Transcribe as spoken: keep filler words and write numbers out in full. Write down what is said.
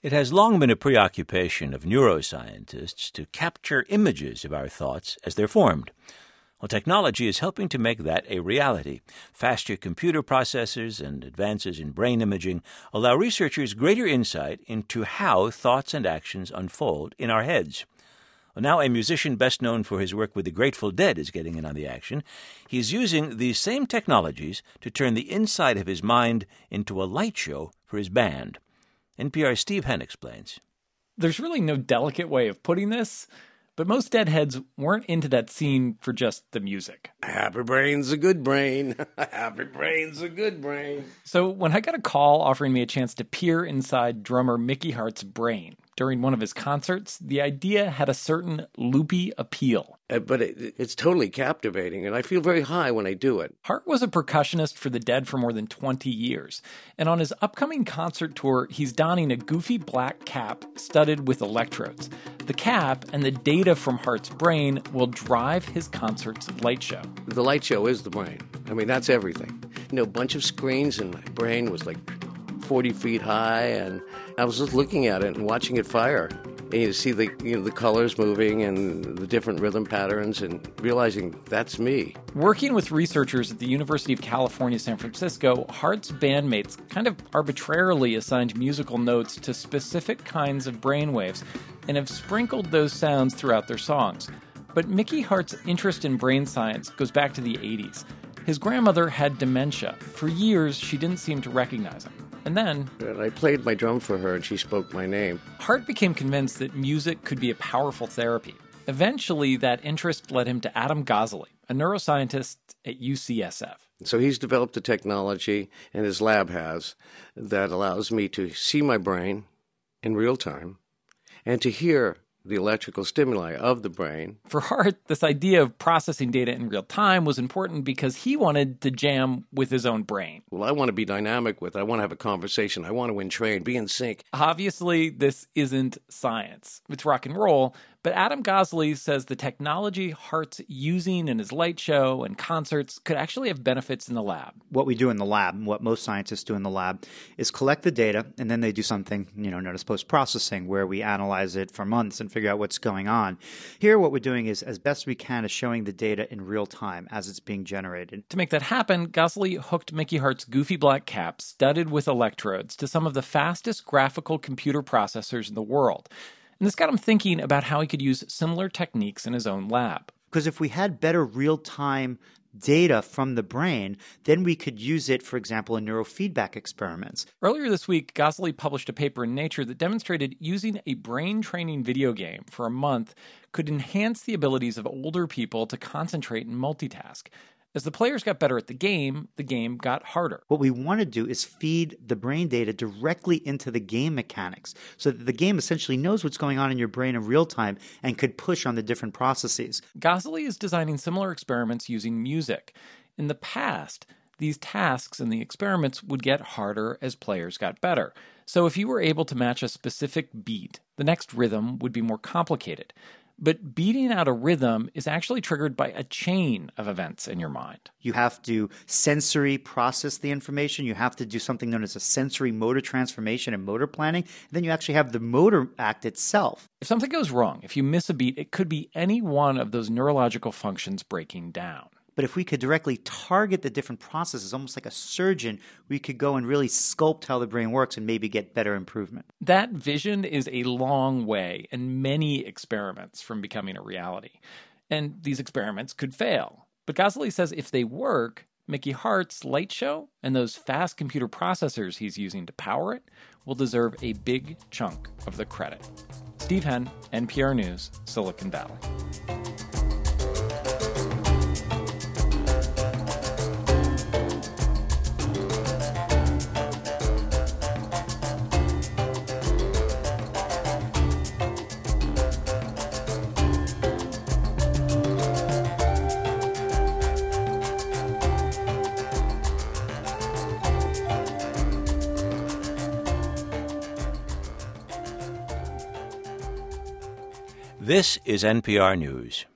It has long been a preoccupation of neuroscientists to capture images of our thoughts as they're formed. Well, technology is helping to make that a reality. Faster computer processors and advances in brain imaging allow researchers greater insight into how thoughts and actions unfold in our heads. Well, now a musician best known for his work with the Grateful Dead is getting in on the action. He's using these same technologies to turn the inside of his mind into a light show for his band. N P R's Steve Henn explains. There's really no delicate way of putting this, but most Deadheads weren't into that scene for just the music. Happy brain's a good brain. Happy brain's a good brain. So when I got a call offering me a chance to peer inside drummer Mickey Hart's brain during one of his concerts, the idea had a certain loopy appeal. Uh, but it, it's totally captivating, and I feel very high when I do it. Hart was a percussionist for the Dead for more than twenty years, and on his upcoming concert tour, he's donning a goofy black cap studded with electrodes. The cap and the data from Hart's brain will drive his concert's light show. The light show is the brain. I mean, that's everything. You know, a bunch of screens, and my brain was like forty feet high, and I was just looking at it and watching it fire. And you see the you know the colors moving and the different rhythm patterns and realizing that's me. Working with researchers at the University of California, San Francisco, Hart's bandmates kind of arbitrarily assigned musical notes to specific kinds of brainwaves and have sprinkled those sounds throughout their songs. But Mickey Hart's interest in brain science goes back to the eighties. His grandmother had dementia. For years, she didn't seem to recognize him. And then And I played my drum for her, and she spoke my name. Hart became convinced that music could be a powerful therapy. Eventually, that interest led him to Adam Gosling, a neuroscientist at U C S F. So he's developed a technology, and his lab has, that allows me to see my brain in real time and to hear the electrical stimuli of the brain. For Hart, this idea of processing data in real time was important because he wanted to jam with his own brain. Well, I want to be dynamic with it. I want to have a conversation. I want to entrain, be in sync. Obviously, this isn't science. It's rock and roll. But Adam Gosling says the technology Hart's using in his light show and concerts could actually have benefits in the lab. What we do in the lab, and what most scientists do in the lab, is collect the data, and then they do something, you know, known as post-processing, where we analyze it for months and figure out what's going on. Here, what we're doing is, as best we can, is showing the data in real time as it's being generated. To make that happen, Gosling hooked Mickey Hart's goofy black cap, studded with electrodes, to some of the fastest graphical computer processors in the world. And this got him thinking about how he could use similar techniques in his own lab. Because if we had better real-time data from the brain, then we could use it, for example, in neurofeedback experiments. Earlier this week, Gosling published a paper in Nature that demonstrated using a brain training video game for a month could enhance the abilities of older people to concentrate and multitask. As the players got better at the game, the game got harder. What we want to do is feed the brain data directly into the game mechanics so that the game essentially knows what's going on in your brain in real time and could push on the different processes. Gosling is designing similar experiments using music. In the past, these tasks and the experiments would get harder as players got better. So if you were able to match a specific beat, the next rhythm would be more complicated. But beating out a rhythm is actually triggered by a chain of events in your mind. You have to sensory process the information. You have to do something known as a sensory motor transformation and motor planning. And then you actually have the motor act itself. If something goes wrong, if you miss a beat, it could be any one of those neurological functions breaking down. But if we could directly target the different processes, almost like a surgeon, we could go and really sculpt how the brain works and maybe get better improvement. That vision is a long way and many experiments from becoming a reality. And these experiments could fail. But Gosling says if they work, Mickey Hart's light show and those fast computer processors he's using to power it will deserve a big chunk of the credit. Steve Henn, N P R News, Silicon Valley. This is N P R News.